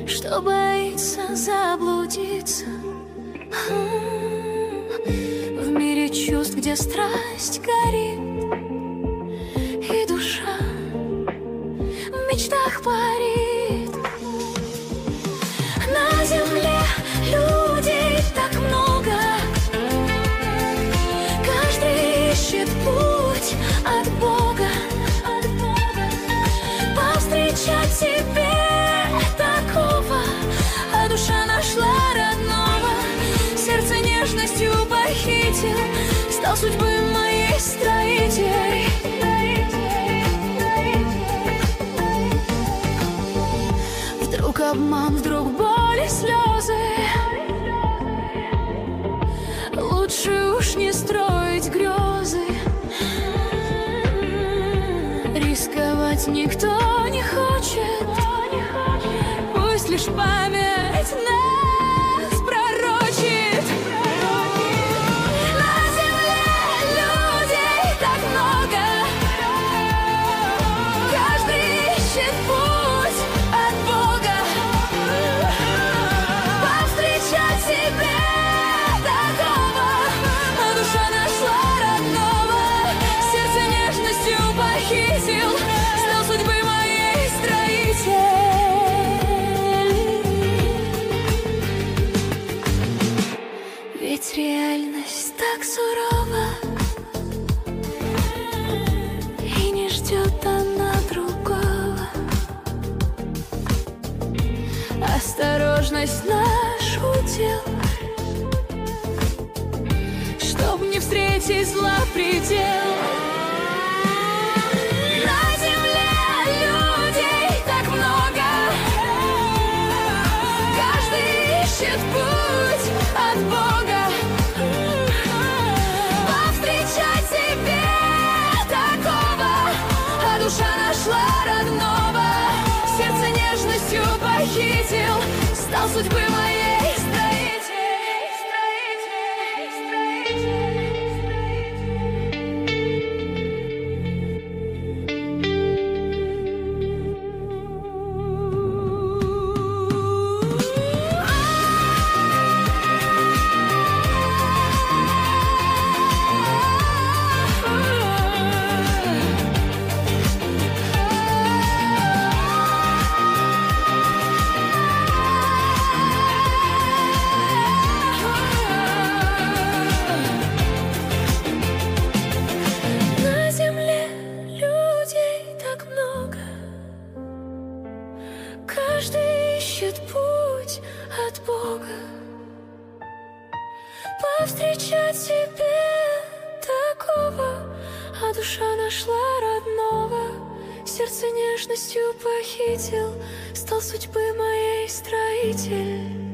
что боится заблудиться в мире чувств, где страсть горит и душа в мечтах парит. На земле людей так много, каждый ищет путь от Бога, повстречать себе такого, а душа нашла родного, сердце нежностью похитил, стал судьбы моей строитель. Вдруг обман, вдруг боль и слезы, лучше уж не строить грезы. Рисковать никто не хочет, пусть лишь память нас пророчит. На земле людей так много, каждый ищет путь от Бога, повстречать себе такого, а душа нашла родного, сердце нежностью похитил, стал судьбы моей строитель. Ведь реальность так сурова, и не ждет она другого. Осторожность наш удел, чтоб не встретить зла предел. На земле людей так много, каждый ищет путь от Бога, повстречать себе такого, а душа нашла родного, сердце нежностью похитил, стал судьбы моей строитель. На земле людей так много, каждый ищет путь от Бога, повстречать себе такого, а душа нашла родного, сердце нежностью похитил, стал судьбы моей строитель.